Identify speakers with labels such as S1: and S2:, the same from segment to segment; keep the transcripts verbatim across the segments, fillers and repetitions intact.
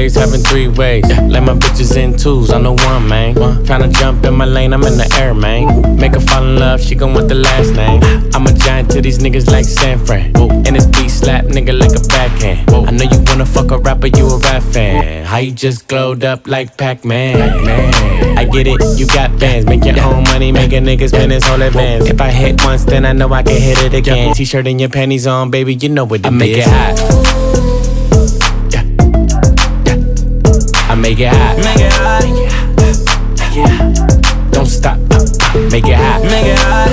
S1: ways, having three ways. Yeah. Like my bitches in twos, I'm the one, man. Tryna jump in my lane, I'm in the air, man. Make her fall in love, she gon' want the last name. I'm a giant to these niggas like San Fran. And this beat slap nigga like a backhand. I know you wanna fuck a rapper, you a rap fan. How you just glowed up like Pac-Man? Pac-Man. I get it, you got bands. Make your own money, make a nigga spend his whole advance. If I hit once, then I know I can hit it again. T-shirt and your panties on, baby, you know what it is. I make it hot. Yeah. Yeah. I make it hot. Make it hot. Make it hot. Don't stop. Make it hot. Make it hot.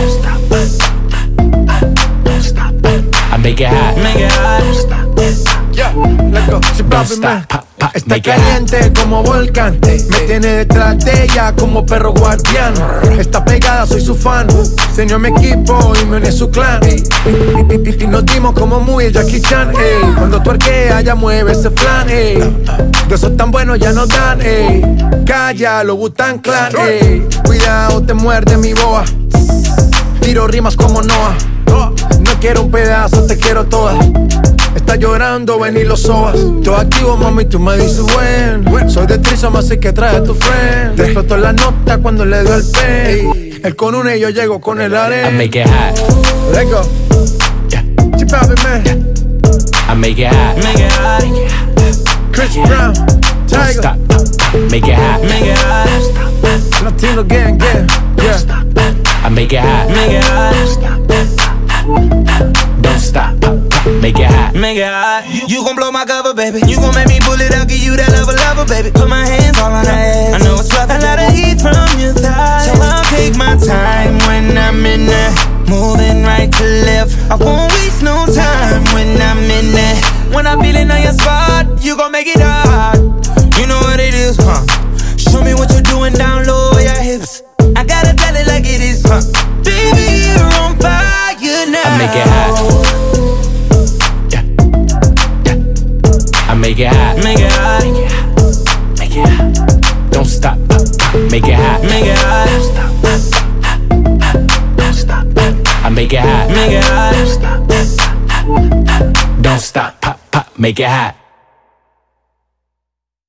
S1: Don't stop. I make it hot. Make it hot.
S2: Yeah, let's go. Sí, papi, man. Está caliente como volcán. Me tiene detrás de ella como perro guardián. Está pegada, soy su fan. Se unió a mi equipo y me une a su clan. Y nos dimos como muy Jackie Chan. Ey. Cuando tuerquea ya mueve ese flan. Ey. De esos tan buenos ya nos dan. Ey. Calla, lo Wu-Tang Clan. Ey. Cuidado, te muerde mi boa. Tiro rimas como Noah. No quiero un pedazo, te quiero toda. Está llorando, ven y lo sobas. Yo activo, mami, tú me dices buen. Soy de Trisom, así que trae a tu friend. Te explotó la nota cuando le dio el pen. Él con una y yo llego con el arena.
S1: I make it hot.
S2: Let's go.
S1: Yeah.
S2: Chipapi, man.
S1: Yeah. I make it hot. Make it hot.
S2: Chris Brown.
S1: Don't stop. Make it hot. Make it hot.
S2: Latino gang, gang. Yeah.
S1: I make it hot. Make it hot. Don't stop. Make it hot.
S3: Make it hot. You, you gon' blow my cover, baby. You gon' make me pull it out, give you that lover, lover, baby. Put my hands all on her ass. I know it's rough. A lot of heat from your thighs, so I'll take my time when I'm in there. Moving right to left. I won't waste no time when I'm in there. When I'm feeling on your spot, you gon' make it hot. You know what it is, huh? Show me what you're doing down low with your hips. I gotta tell it like it is, huh? Baby, you're on fire now.
S1: I make it hot. I make it hot. Make it hot. Make it hot. Don't stop. Make it hot. Make it hot. Don't stop. I make it hot. Make it hot. Don't stop. Pop, pop. Make it hot.